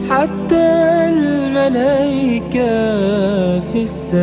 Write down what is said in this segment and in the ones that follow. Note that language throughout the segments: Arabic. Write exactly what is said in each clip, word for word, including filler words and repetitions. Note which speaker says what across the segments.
Speaker 1: حتى الملائكة في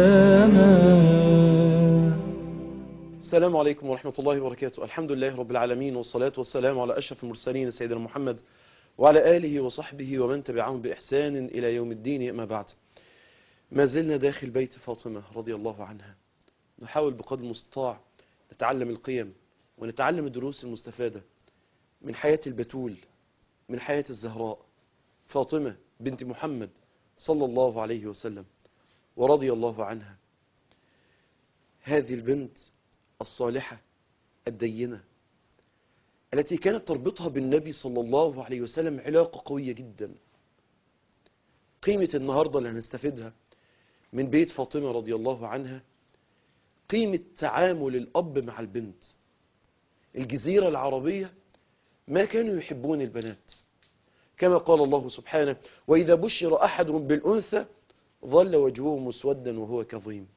Speaker 1: السماء.
Speaker 2: السلام عليكم ورحمة الله وبركاته. الحمد لله رب العالمين، والصلاة والسلام على أشرف المرسلين سيدنا محمد وعلى آله وصحبه ومن تبعهم بإحسان إلى يوم الدين. أما بعد، ما زلنا داخل بيت فاطمة رضي الله عنها، نحاول بقدر المستطاع نتعلم القيم ونتعلم الدروس المستفادة من حياة البتول، من حياة الزهراء فاطمة بنت محمد صلى الله عليه وسلم ورضي الله عنها. هذه البنت الصالحة الدينة التي كانت تربطها بالنبي صلى الله عليه وسلم علاقة قوية جدا. قيمة النهاردة اللي هنستفيدها من بيت فاطمة رضي الله عنها قيمة تعامل الأب مع البنت. الجزيرة العربية ما كانوا يحبون البنات، كما قال الله سبحانه: وإذا بشر أحد بالأنثى ظل وجهه مسودا وهو كظيم.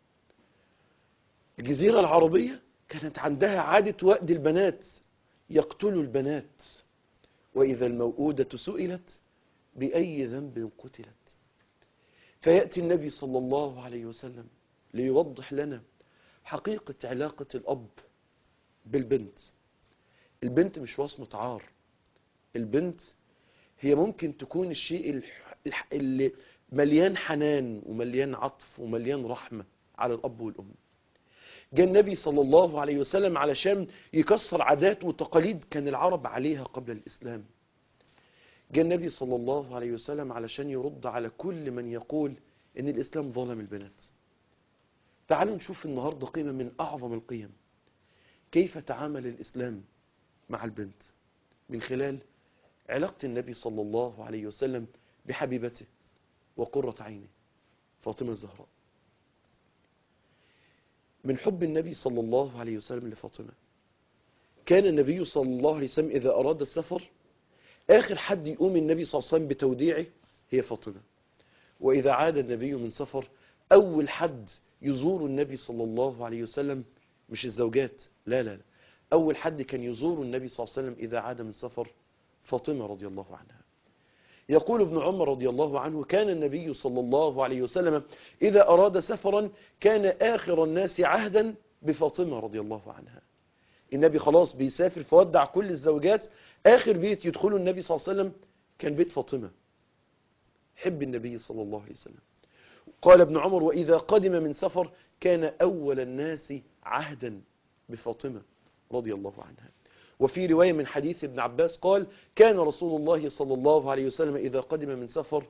Speaker 2: الجزيرة العربية كانت عندها عادة وأد البنات، يقتلوا البنات. وإذا الموءودة سئلت بأي ذنب قتلت. فيأتي النبي صلى الله عليه وسلم ليوضح لنا حقيقة علاقة الأب بالبنت. البنت مش وصمة عار، البنت هي ممكن تكون الشيء اللي مليان حنان ومليان عطف ومليان رحمة على الأب والأم. جاء النبي صلى الله عليه وسلم علشان يكسر عادات وتقاليد كان العرب عليها قبل الإسلام. جاء النبي صلى الله عليه وسلم علشان يرد على كل من يقول إن الإسلام ظلم البنات. تعالوا نشوف النهاردة قيمة من أعظم القيم، كيف تعامل الإسلام مع البنت من خلال علاقة النبي صلى الله عليه وسلم بحبيبته وقرة عينه فاطمة الزهراء. من حب النبي صلى الله عليه وسلم لفاطمة، كان النبي صلى الله عليه وسلم إذا أراد السفر آخر حد يقوم النبي صلى الله عليه وسلم بتوديعه هي فاطمة. وإذا عاد النبي من سفر أول حد يزور النبي صلى الله عليه وسلم مش الزوجات، لا لا لا، أول حد كان يزور النبي صلى الله عليه وسلم إذا عاد من سفر فاطمة رضي الله عنها. يقول ابن عمر رضي الله عنه: كان النبي صلى الله عليه وسلم إذا أراد سفرا كان آخر الناس عهدا بفاطمة رضي الله عنها. النبي خلاص بيسافر فودع كل الزوجات، آخر بيت يدخله النبي صلى الله عليه وسلم كان بيت فاطمة. حب النبي صلى الله عليه وسلم. قال ابن عمر: وإذا قدم من سفر كان أول الناس عهدا بفاطمة رضي الله عنها. وفي رواية من حديث ابن عباس قال: كان رسول الله صلى الله عليه وسلم إذا قدم من سفر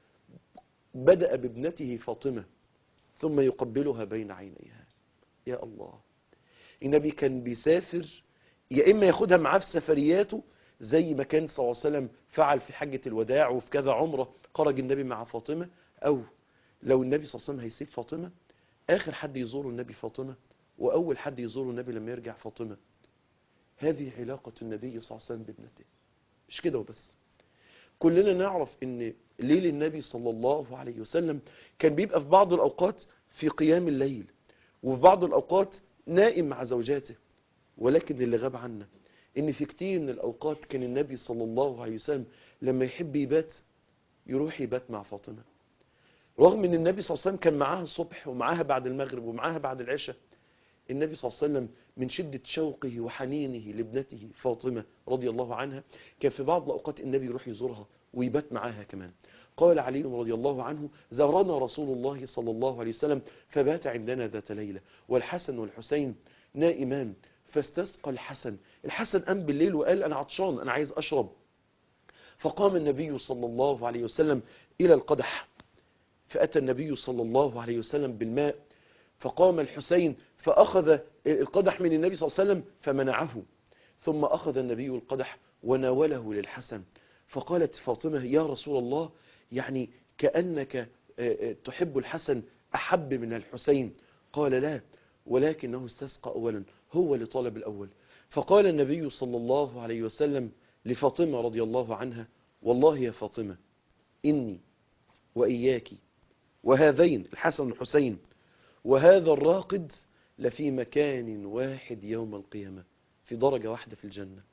Speaker 2: بدأ بابنته فاطمة ثم يقبلها بين عينيها. يا الله، النبي كان بيسافر يا إما ياخدها معاه في سفرياته زي ما كان صلى الله عليه وسلم فعل في حجة الوداع وفي كذا عمرة خرج النبي مع فاطمة، أو لو النبي صلى الله عليه وسلم هيسيب فاطمة آخر حد يزوره النبي فاطمة، وأول حد يزوره النبي لما يرجع فاطمة. هذه علاقة النبي صلى الله عليه وسلم بابنته. مش كده وبس، كلنا نعرف ان ليل النبي صلى الله عليه وسلم كان بيبقى في بعض الأوقات في قيام الليل، وفي بعض الأوقات نائم مع زوجاته. ولكن اللي غاب عنا ان في كتير من الأوقات كان النبي صلى الله عليه وسلم لما يحب يبات يروح يبات مع فاطمة، رغم ان النبي صلى الله عليه وسلم كان معاها الصبح ومعاها بعد المغرب ومعاها بعد العشاء. النبي صلى الله عليه وسلم من شدة شوقه وحنينه لابنته فاطمة رضي الله عنها كان في بعض الأوقات النبي يروح يزورها ويبات معاها كمان. قال علي رضي الله عنه: زارنا رسول الله صلى الله عليه وسلم فبات عندنا ذات ليلة والحسن والحسين نائمان، فاستسقى الحسن. الحسن قام بالليل وقال: أنا عطشان، أنا عايز أشرب. فقام النبي صلى الله عليه وسلم إلى القدح، فأتى النبي صلى الله عليه وسلم بالماء، فقام الحسين فأخذ القدح من النبي صلى الله عليه وسلم فمنعه، ثم أخذ النبي القدح وناوله للحسن. فقالت فاطمة: يا رسول الله، يعني كأنك تحب الحسن أحب من الحسين. قال: لا، ولكنه استسقى أولا، هو لطلب الأول. فقال النبي صلى الله عليه وسلم لفاطمة رضي الله عنها: والله يا فاطمة، إني وإياك وهذين الحسن والحسين وهذا الراقد لفي مكان واحد يوم القيامة، في درجة واحدة في الجنة.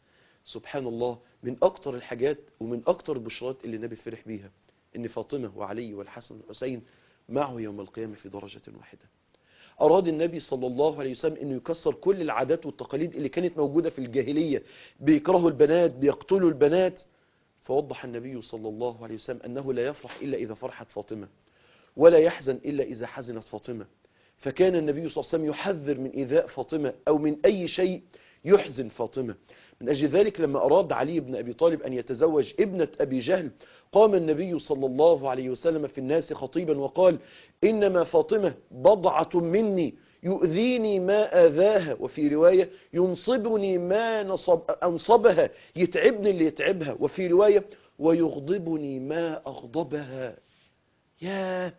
Speaker 2: سبحان الله، من أكتر الحاجات ومن أكتر البشرات اللي النبي فرح بيها إن فاطمة وعلي والحسن والحسين معه يوم القيامة في درجة واحدة. أراد النبي صلى الله عليه وسلم أنه يكسر كل العادات والتقاليد اللي كانت موجودة في الجاهلية، بيكرهوا البنات، بيقتلوا البنات. فوضح النبي صلى الله عليه وسلم أنه لا يفرح إلا إذا فرحت فاطمة، ولا يحزن إلا إذا حزنت فاطمة. فكان النبي صلى الله عليه وسلم يحذر من إيذاء فاطمة أو من أي شيء يحزن فاطمة. من أجل ذلك لما أراد علي بن أبي طالب أن يتزوج ابنة أبي جهل، قام النبي صلى الله عليه وسلم في الناس خطيبا وقال: إنما فاطمة بضعة مني يؤذيني ما آذاها، وفي رواية ينصبني ما نصب أنصبها، يتعبني اللي يتعبها، وفي رواية ويغضبني ما أغضبها، ياه،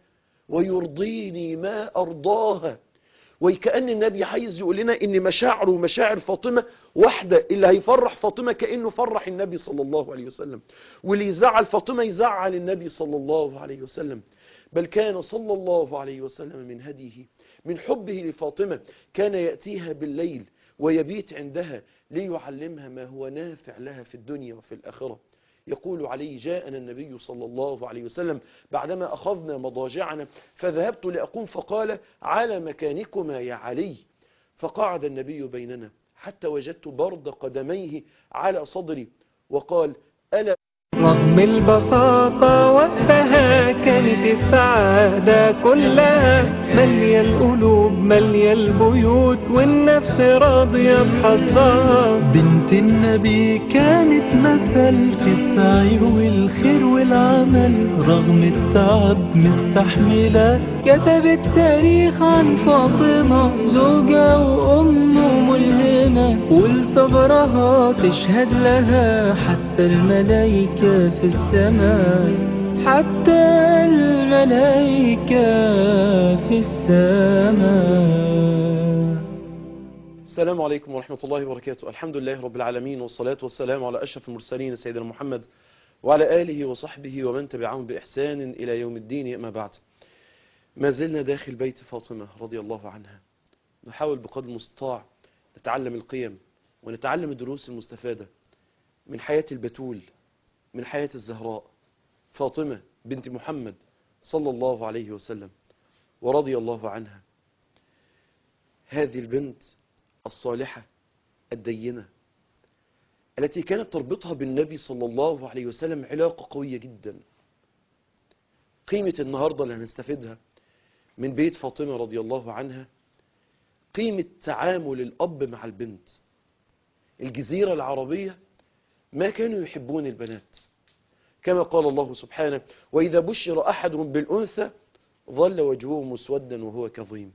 Speaker 2: ويرضيني ما أرضاها. وكأن النبي عايز يقول لنا ان مشاعره ومشاعر فاطمة واحدة، اللي هيفرح فاطمة كأنه فرح النبي صلى الله عليه وسلم، واللي يزعل فاطمة يزعل النبي صلى الله عليه وسلم. بل كان صلى الله عليه وسلم من هديه، من حبه لفاطمة، كان يأتيها بالليل ويبيت عندها ليعلمها ما هو نافع لها في الدنيا وفي الآخرة. يقول علي: جاءنا النبي صلى الله عليه وسلم بعدما أخذنا مضاجعنا فذهبت لأقوم فقال: على مكانكما يا علي. فقعد النبي بيننا حتى وجدت برد قدميه على صدري، وقال: ألا
Speaker 1: رغم البساطة وقتها كانت السعادة كلها مالية القلوب، مالية البيوت، والنفس راضية بحظها.
Speaker 3: بنت النبي كانت مثل في السعي والخير والعمل، رغم التعب مستحملة.
Speaker 1: كتب التاريخ عن فاطمة زوجة وأم ملهمة، ولصبرها تشهد لها حتى الملائكة في السماء، حتى الملائكة في السماء.
Speaker 2: السلام عليكم ورحمة الله وبركاته. الحمد لله رب العالمين، والصلاة والسلام على أشرف المرسلين سيدنا محمد وعلى آله وصحبه ومن تبعهم بإحسان إلى يوم الدين. أما بعد، ما زلنا داخل بيت فاطمة رضي الله عنها، نحاول بقدر المستطاع نتعلم القيم ونتعلم الدروس المستفادة من حياة البتول، من حياة الزهراء فاطمة بنت محمد صلى الله عليه وسلم ورضي الله عنها. هذه البنت الصالحة الدينة التي كانت تربطها بالنبي صلى الله عليه وسلم علاقة قوية جدا. قيمة النهاردة اللي هنستفيدها من بيت فاطمة رضي الله عنها قيمة تعامل الأب مع البنت. الجزيرة العربية ما كانوا يحبون البنات، كما قال الله سبحانه: وإذا بشر أحد بالأنثى ظل وجهه مسودا وهو كظيم.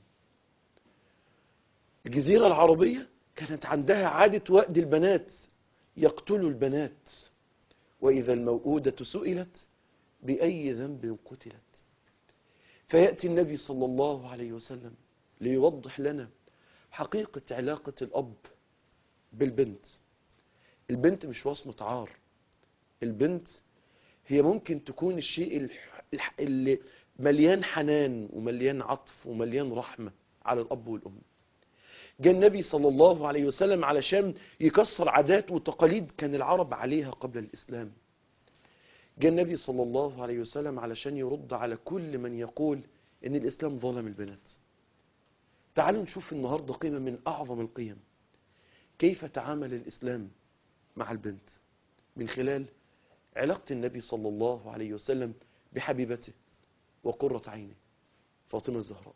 Speaker 2: الجزيرة العربية كانت عندها عادة وأد البنات، يقتلوا البنات، وإذا الموءودة سئلت بأي ذنب قتلت. فيأتي النبي صلى الله عليه وسلم ليوضح لنا حقيقة علاقة الأب بالبنت. البنت مش وصمة عار، البنت هي ممكن تكون الشيء اللي مليان حنان ومليان عطف ومليان رحمة على الأب والأم. جاء النبي صلى الله عليه وسلم علشان يكسر عادات وتقاليد كان العرب عليها قبل الإسلام. جاء النبي صلى الله عليه وسلم علشان يرد على كل من يقول إن الإسلام ظلم البنات. تعالوا نشوف النهاردة قيمة من أعظم القيم، كيف تعامل الإسلام مع البنت من خلال علاقة النبي صلى الله عليه وسلم بحبيبته وقرة عينه فاطمة الزهراء.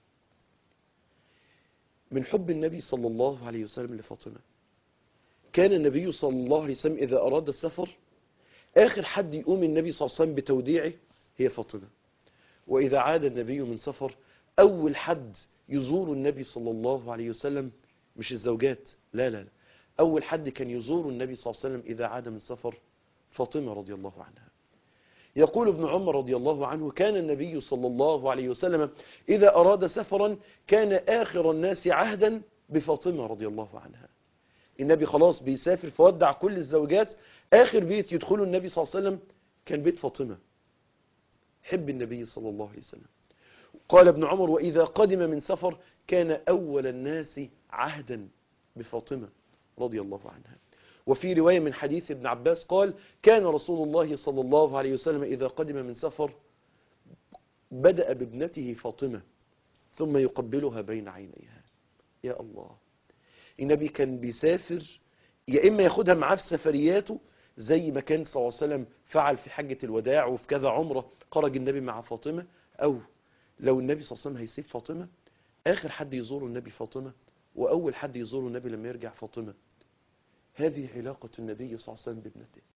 Speaker 2: من حب النبي صلى الله عليه وسلم لفاطمة، كان النبي صلى الله عليه وسلم إذا أراد السفر آخر حد يقوم النبي صلى الله عليه وسلم بتوديعه هي فاطمة. وإذا عاد النبي من سفر أول حد يزور النبي صلى الله عليه وسلم مش الزوجات، لا لا لا، أول حد كان يزور النبي صلى الله عليه وسلم إذا عاد من سفر فاطمة رضي الله عنها. يقول ابن عمر رضي الله عنه: كان النبي صلى الله عليه وسلم إذا أراد سفرا كان آخر الناس عهدا بفاطمة رضي الله عنها. النبي خلاص بيسافر فودع كل الزوجات، آخر بيت يدخله النبي صلى الله عليه وسلم كان بيت فاطمة. حب النبي صلى الله عليه وسلم. قال ابن عمر: وإذا قدم من سفر كان أول الناس عهدا بفاطمة رضي الله عنها. وفي رواية من حديث ابن عباس قال كان رسول الله صلى الله عليه وسلم إذا قدم من سفر بدأ بابنته فاطمة ثم يقبلها بين عينيها. يا الله، النبي كان بيسافر يا إما ياخدها معاه في سفرياته زي ما كان صلى الله عليه وسلم فعل في حجة الوداع وفي كذا عمرة خرج النبي مع فاطمة، أو لو النبي صلى الله عليه وسلم هيسيب فاطمة آخر حد يزوره النبي فاطمة، وأول حد يزوره النبي لما يرجع فاطمة. هذه علاقة النبي صلى الله عليه وسلم بابنته.